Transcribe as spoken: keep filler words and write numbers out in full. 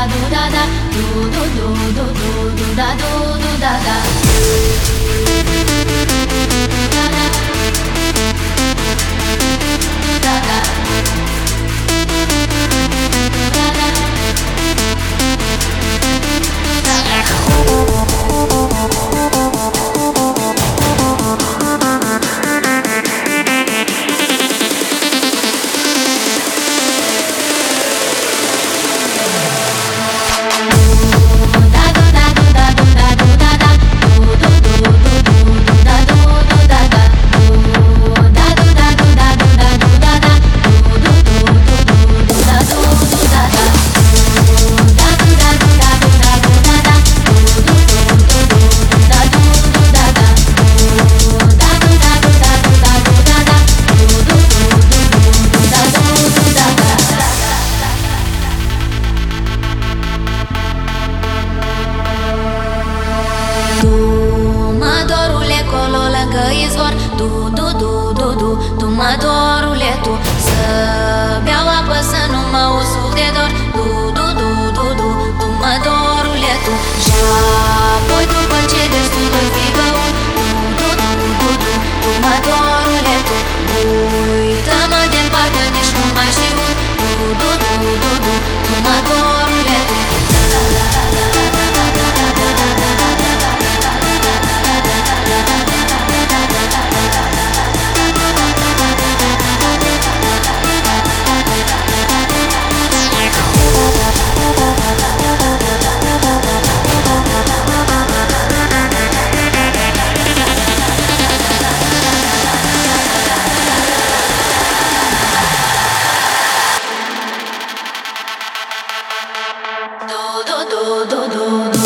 do da da, do do do do do do da do do da da. Izvor, du, du, du, du, du, tu mă dorule tu. Să beau apă să nu mă usuc de dor. Du, du, du, du, du, tu mă dorule tu. Și apoi după ce destul voi fi băut. Du, du, du, du, du, tu mă dorule tu. Uită-mă de parcă nici nu mai știu. Du, du, du, du, du, tu mă dorule tu. Do do do do do.